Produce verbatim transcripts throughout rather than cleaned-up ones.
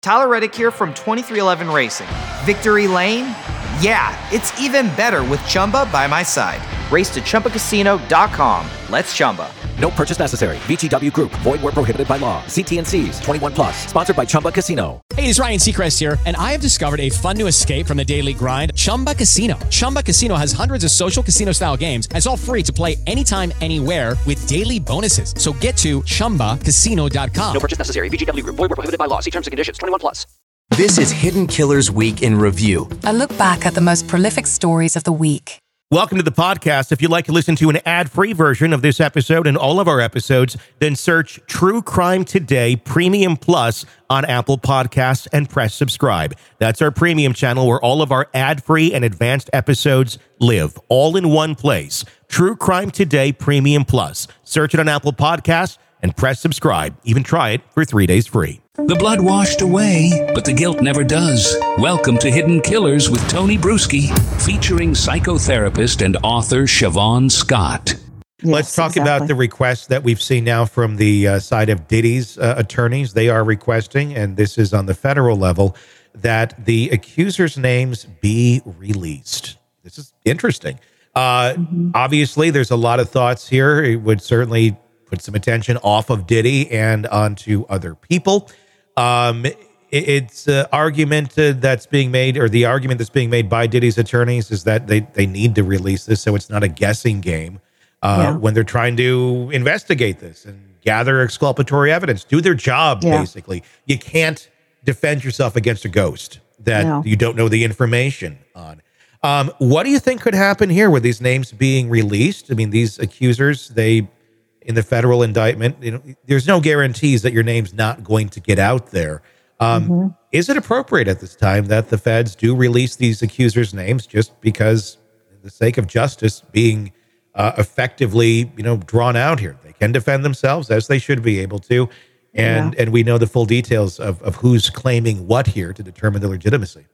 Tyler Reddick here from twenty-three eleven Racing. Victory Lane? Yeah, it's even better with Chumba by my side. Race to Chumba Casino dot com. Let's Chumba. No purchase necessary. V G W Group. Void where prohibited by law. See T N Cs. twenty-one plus. Sponsored by Chumba Casino. Hey, it's Ryan Seacrest here, and I have discovered a fun new escape from the daily grind, Chumba Casino. Chumba Casino has hundreds of social casino-style games, and it's all free to play anytime, anywhere with daily bonuses. So get to Chumba Casino dot com. No purchase necessary. V G W Group. Void where prohibited by law. See terms and conditions. twenty-one plus. This is Hidden Killers Week in Review. A look back at the most prolific stories of the week. Welcome to the podcast. If you'd like to listen to an ad-free version of this episode and all of our episodes, then search True Crime Today Premium Plus on Apple Podcasts and press subscribe. That's our premium channel where all of our ad-free and advanced episodes live, all in one place. True Crime Today Premium Plus. Search it on Apple Podcasts and press subscribe. Even try it for three days free. The blood washed away, but the guilt never does. Welcome to Hidden Killers with Tony Bruschi, featuring psychotherapist and author Siobhan Scott. Yes, Let's talk exactly. about the request that we've seen now from the uh, side of Diddy's uh, attorneys. They are requesting, and this is on the federal level, that the accusers' names be released. This is interesting. Uh, mm-hmm. Obviously, there's a lot of thoughts here. It would certainly put some attention off of Diddy and onto other people. Um, it, it's an argument uh, that's being made, or the argument that's being made by Diddy's attorneys is that they, they need to release this so it's not a guessing game uh, yeah. when they're trying to investigate this and gather exculpatory evidence, do their job, yeah. basically. You can't defend yourself against a ghost that no. you don't know the information on. Um, what do you think could happen here with these names being released? I mean, these accusers, they... in the federal indictment, you know, there's no guarantees that your name's not going to get out there. Um, mm-hmm. Is it appropriate at this time that the feds do release these accusers' names just because, for the sake of justice being uh, effectively, you know, drawn out here? They can defend themselves as they should be able to, and yeah. and we know the full details of of who's claiming what here to determine the legitimacy.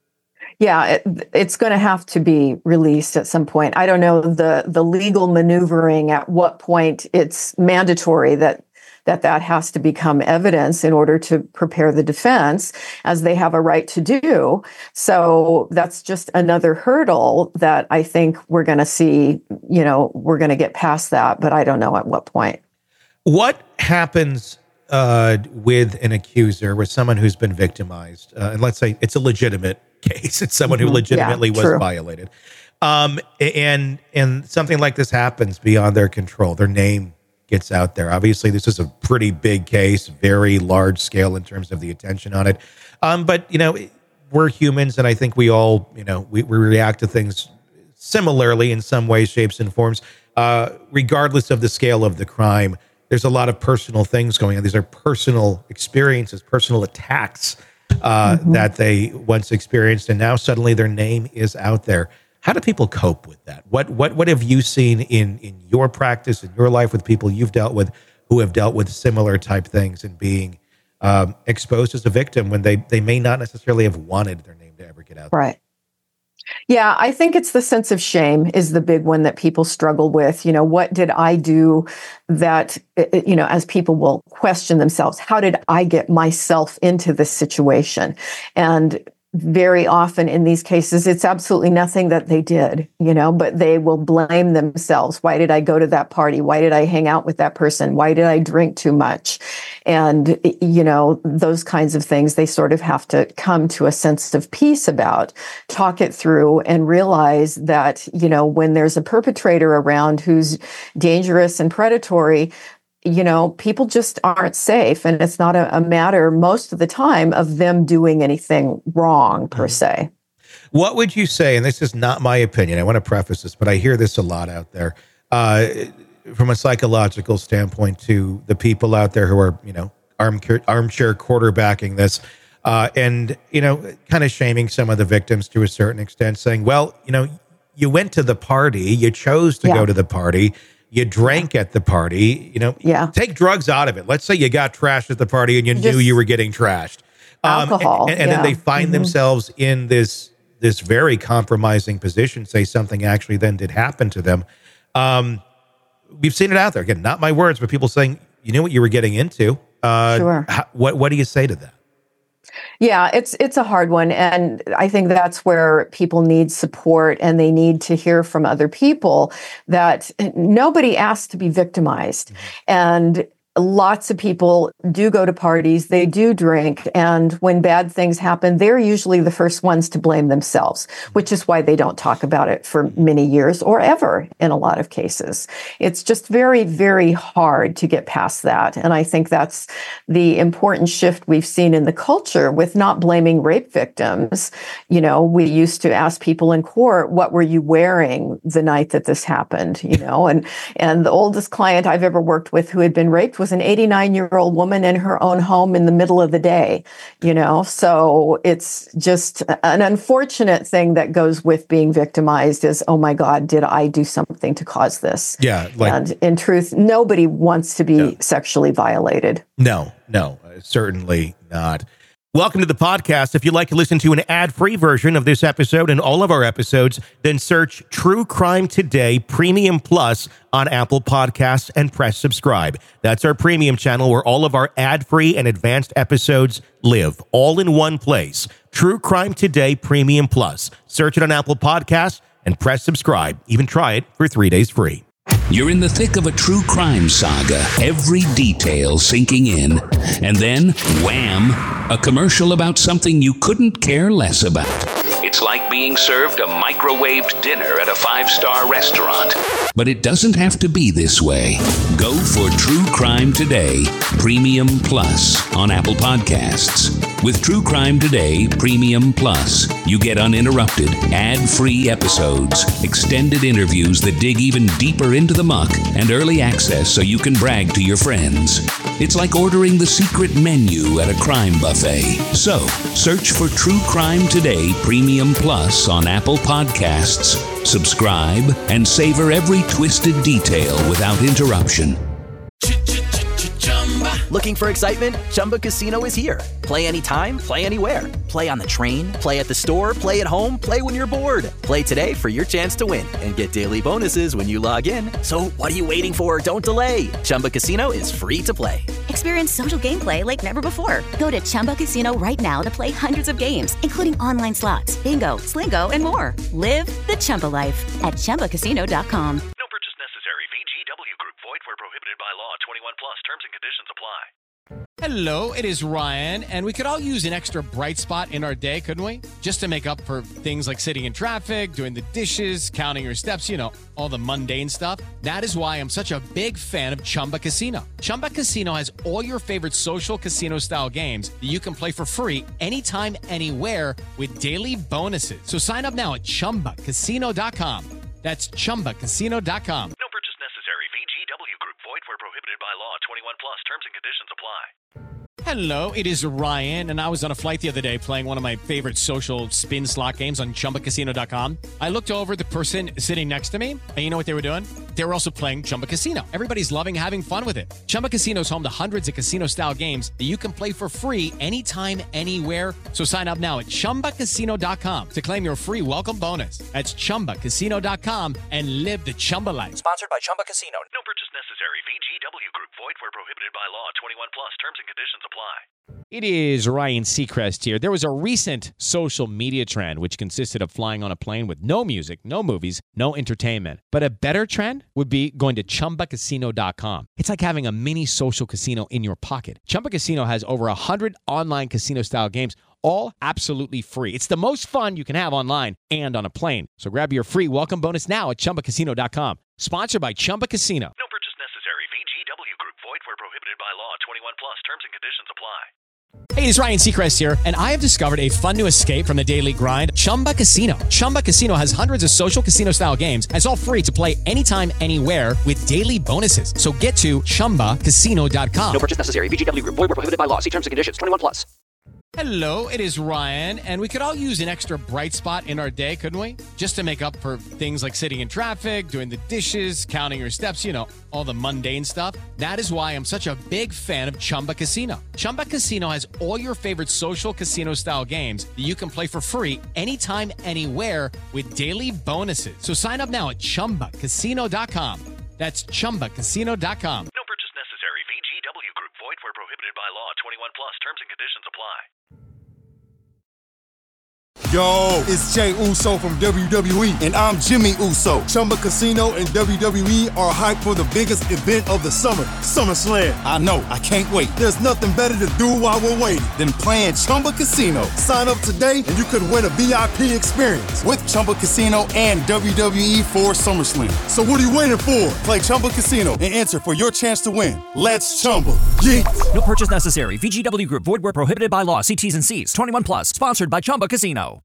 Yeah, it, it's going to have to be released at some point. I don't know the the legal maneuvering at what point it's mandatory that that that has to become evidence in order to prepare the defense, as they have a right to do. So that's just another hurdle that I think we're going to see, you know, we're going to get past that, but I don't know at what point. What happens uh, with an accuser, with someone who's been victimized, uh, and let's say it's a legitimate case. It's someone who legitimately yeah, was true. violated. Um, and, and something like this happens beyond their control. Their name gets out there. Obviously, this is a pretty big case, very large scale in terms of the attention on it. Um, but, you know, we're humans, and I think we all, you know, we, we react to things similarly in some ways, shapes, and forms. Uh, regardless of the scale of the crime, there's a lot of personal things going on. These are personal experiences, personal attacks Uh, mm-hmm. that they once experienced, and now suddenly their name is out there. How do people cope with that? What what what have you seen in in your practice, in your life, with people you've dealt with who have dealt with similar type things and being um, exposed as a victim when they they may not necessarily have wanted their name to ever get out there? Right. Yeah, I think it's the sense of shame is the big one that people struggle with. You know, what did I do that, you know, as people will question themselves, how did I get myself into this situation? And very often in these cases, it's absolutely nothing that they did, you know, but they will blame themselves. Why did I go to that party? Why did I hang out with that person? Why did I drink too much? And, you know, those kinds of things, they sort of have to come to a sense of peace about, talk it through, and realize that, you know, when there's a perpetrator around who's dangerous and predatory, you know, people just aren't safe. And it's not a, a matter most of the time of them doing anything wrong per se. What would you say, and this is not my opinion, I want to preface this, but I hear this a lot out there, uh, from a psychological standpoint, to the people out there who are, you know, armchair, armchair quarterbacking this, uh, and, you know, kind of shaming some of the victims to a certain extent, saying, well, you know, you went to the party, you chose to yeah. go to the party, you drank at the party, you know, yeah. take drugs out of it. Let's say you got trashed at the party and you Just knew you were getting trashed. Um, alcohol. And, and yeah. then they find mm-hmm. themselves in this this very compromising position, say something actually then did happen to them. Um, we've seen it out there. Again, not my words, but people saying, you knew what you were getting into. Uh, sure. How, what, what do you say to that? Yeah, it's it's a hard one. And I think that's where people need support and they need to hear from other people that nobody asked to be victimized. Mm-hmm. And lots of people do go to parties, they do drink, and when bad things happen, they're usually the first ones to blame themselves, which is why they don't talk about it for many years or ever in a lot of cases. It's just very, very hard to get past that. And I think that's the important shift we've seen in the culture with not blaming rape victims. You know, we used to ask people in court, what were you wearing the night that this happened? You know, and, and the oldest client I've ever worked with who had been raped was an eighty-nine-year-old woman in her own home in the middle of the day, you know? So it's just an unfortunate thing that goes with being victimized is, oh my God, did I do something to cause this? Yeah. Like, and in truth, nobody wants to be no. sexually violated. No, no, certainly not. Welcome to the podcast. If you'd like to listen to an ad-free version of this episode and all of our episodes, then search True Crime Today Premium Plus on Apple Podcasts and press subscribe. That's our premium channel where all of our ad-free and advanced episodes live, all in one place. True Crime Today Premium Plus. Search it on Apple Podcasts and press subscribe. Even try it for three days free. You're in the thick of a true crime saga, every detail sinking in, and then, wham, a commercial about something you couldn't care less about. It's like being served a microwaved dinner at a five-star restaurant. But it doesn't have to be this way. Go for True Crime Today Premium Plus on Apple Podcasts. With True Crime Today Premium Plus, you get uninterrupted, ad-free episodes, extended interviews that dig even deeper into the muck, and early access so you can brag to your friends. It's like ordering the secret menu at a crime buffet. So, search for True Crime Today Premium Plus on Apple Podcasts, subscribe, and savor every twisted detail without interruption. Looking for excitement? Chumba Casino is here. Play anytime, play anywhere. Play on the train, play at the store, play at home, play when you're bored. Play today for your chance to win and get daily bonuses when you log in. So what are you waiting for? Don't delay. Chumba Casino is free to play. Experience social gameplay like never before. Go to Chumba Casino right now to play hundreds of games, including online slots, bingo, Slingo, and more. Live the Chumba life at Chumba Casino dot com. No purchase necessary. V G W Group. Void where prohibited by law. twenty-one plus. Terms and conditions apply. Hello, it is Ryan, and we could all use an extra bright spot in our day, couldn't we? Just to make up for things like sitting in traffic, doing the dishes, counting your steps, you know, all the mundane stuff. That is why I'm such a big fan of Chumba Casino. Chumba Casino has all your favorite social casino-style games that you can play for free anytime, anywhere with daily bonuses. So sign up now at Chumba Casino dot com. That's Chumba Casino dot com. No purchase necessary. V G W Group. Void where prohibited by law. twenty-one plus. Terms and conditions apply. Hello, it is Ryan, and I was on a flight the other day playing one of my favorite social spin slot games on Chumba Casino dot com. I looked over at the person sitting next to me, and you know what they were doing? They were also playing Chumba Casino. Everybody's loving having fun with it. Chumba Casino is home to hundreds of casino-style games that you can play for free anytime, anywhere. So sign up now at Chumba Casino dot com to claim your free welcome bonus. That's Chumba Casino dot com and live the Chumba life. Sponsored by Chumba Casino. No purchase necessary. V G W Group. Void where prohibited by law. twenty-one plus. Terms and conditions apply. It is Ryan Seacrest here. There was a recent social media trend which consisted of flying on a plane with no music, no movies, no entertainment. But a better trend would be going to Chumba Casino dot com. It's like having a mini social casino in your pocket. Chumba Casino has over one hundred online casino-style games, all absolutely free. It's the most fun you can have online and on a plane. So grab your free welcome bonus now at Chumba Casino dot com. Sponsored by Chumba Casino. No purchase necessary. V G W Group. Void where prohibited by law. twenty-one plus. Terms and conditions apply. Hey, it's Ryan Seacrest here, and I have discovered a fun new escape from the daily grind, Chumba Casino. Chumba Casino has hundreds of social casino-style games, and it's all free to play anytime, anywhere with daily bonuses. So get to Chumba Casino dot com. No purchase necessary. V G W Group. Void where prohibited by law. See terms and conditions. twenty-one plus. Hello, it is Ryan, and we could all use an extra bright spot in our day, couldn't we? Just to make up for things like sitting in traffic, doing the dishes, counting your steps, you know, all the mundane stuff. That is why I'm such a big fan of Chumba Casino. Chumba Casino has all your favorite social casino-style games that you can play for free anytime, anywhere with daily bonuses. So sign up now at Chumba Casino dot com. That's Chumba Casino dot com. No purchase necessary. V G W Group. Void where prohibited by law. twenty-one plus. Terms and conditions apply. Yo, it's Jay Uso from W W E, and I'm Jimmy Uso. Chumba Casino and W W E are hyped for the biggest event of the summer, SummerSlam. I know, I can't wait. There's nothing better to do while we're waiting than playing Chumba Casino. Sign up today and you could win a V I P experience with Chumba Casino and W W E for SummerSlam. So what are you waiting for? Play Chumba Casino and enter for your chance to win. Let's Chumba. Yeah. No purchase necessary. V G W Group. Void where prohibited by law. See T's and C's. twenty-one plus. Sponsored by Chumba Casino.